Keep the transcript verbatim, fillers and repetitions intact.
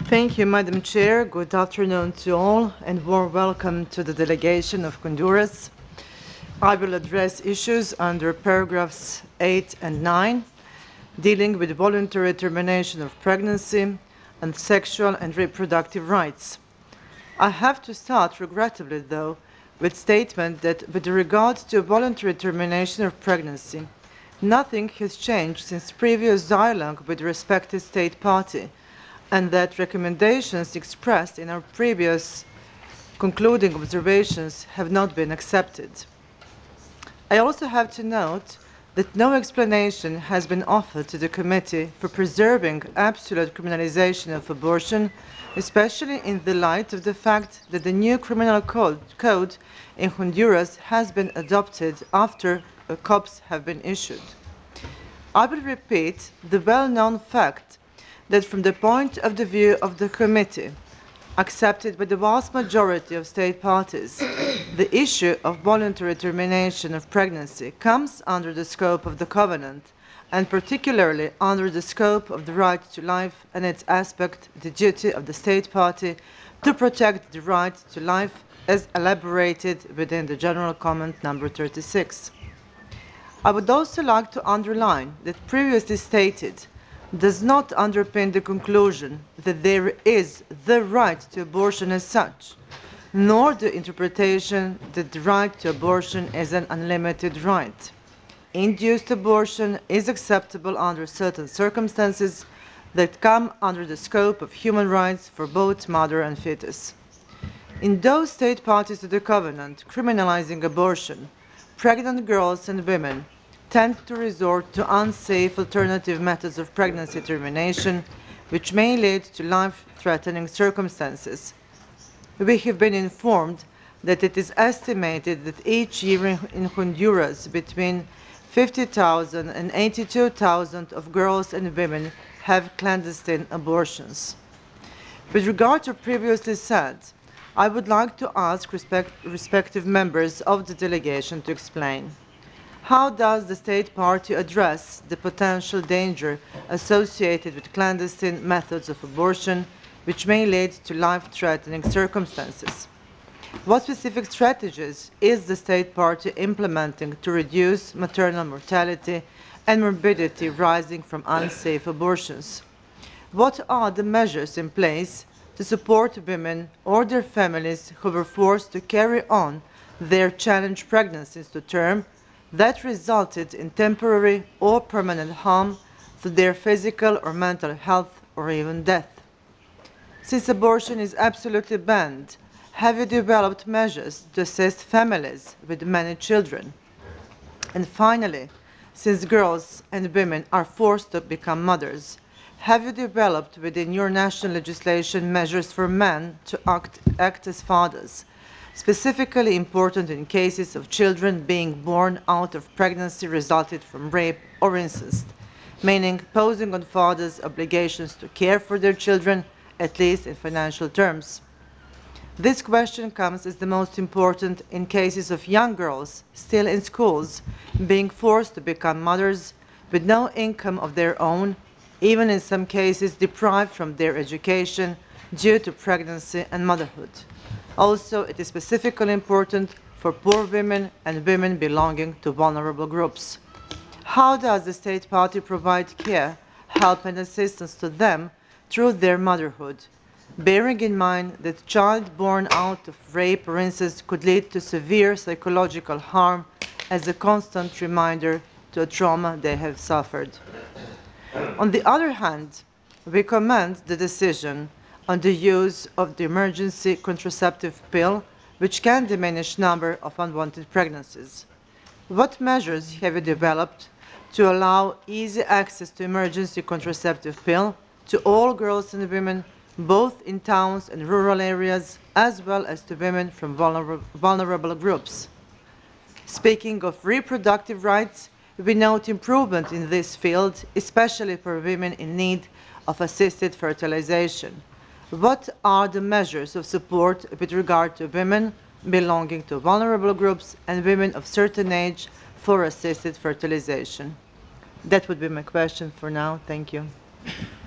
Thank you, Madam Chair. Good afternoon to all, and warm welcome to the delegation of Honduras. I will address issues under paragraphs eight and nine, dealing with voluntary termination of pregnancy and sexual and reproductive rights. I have to start, regrettably though, with statement that with regard to voluntary termination of pregnancy, nothing has changed since previous dialogue with the respective state party, and that recommendations expressed in our previous concluding observations have not been accepted. I also have to note that no explanation has been offered to the committee for preserving absolute criminalization of abortion, especially in the light of the fact that the new criminal code, code in Honduras has been adopted after uh, COPs have been issued. I will repeat the well-known fact that from the point of the view of the committee, accepted by the vast majority of state parties, the issue of voluntary termination of pregnancy comes under the scope of the covenant, and particularly under the scope of the right to life and its aspect, the duty of the state party to protect the right to life as elaborated within the General Comment number thirty-six. I would also like to underline that previously stated does not underpin the conclusion that there is the right to abortion as such, nor the interpretation that the right to abortion is an unlimited right. Induced abortion is acceptable under certain circumstances that come under the scope of human rights for both mother and fetus. In those state parties to the covenant criminalizing abortion, pregnant girls and women tend to resort to unsafe alternative methods of pregnancy termination, which may lead to life-threatening circumstances. We have been informed that it is estimated that each year in Honduras between fifty thousand and eighty-two thousand of girls and women have clandestine abortions. With regard to previously said, I would like to ask respect, respective members of the delegation to explain. How does the state party address the potential danger associated with clandestine methods of abortion, which may lead to life-threatening circumstances? What specific strategies is the state party implementing to reduce maternal mortality and morbidity rising from unsafe abortions? What are the measures in place to support women or their families who were forced to carry on their challenged pregnancies to term that resulted in temporary or permanent harm to their physical or mental health or even death? Since abortion is absolutely banned, have you developed measures to assist families with many children? And finally, since girls and women are forced to become mothers, have you developed within your national legislation measures for men to act, act as fathers, specifically important in cases of children being born out of pregnancy resulted from rape or incest, meaning posing on fathers obligations to care for their children, at least in financial terms? This question comes as the most important in cases of young girls still in schools being forced to become mothers with no income of their own, even in some cases deprived from their education due to pregnancy and motherhood. Also, it is specifically important for poor women and women belonging to vulnerable groups. How does the state party provide care, help and assistance to them through their motherhood, bearing in mind that child born out of rape or incest could lead to severe psychological harm as a constant reminder to a trauma they have suffered? On the other hand, we commend the decision on the use of the emergency contraceptive pill, which can diminish number of unwanted pregnancies. What measures have you developed to allow easy access to emergency contraceptive pill to all girls and women, both in towns and rural areas, as well as to women from vulnerable, vulnerable groups? Speaking of reproductive rights, we note improvement in this field, especially for women in need of assisted fertilization. What are the measures of support with regard to women belonging to vulnerable groups and women of certain age for assisted fertilization? That would be my question for now. Thank you.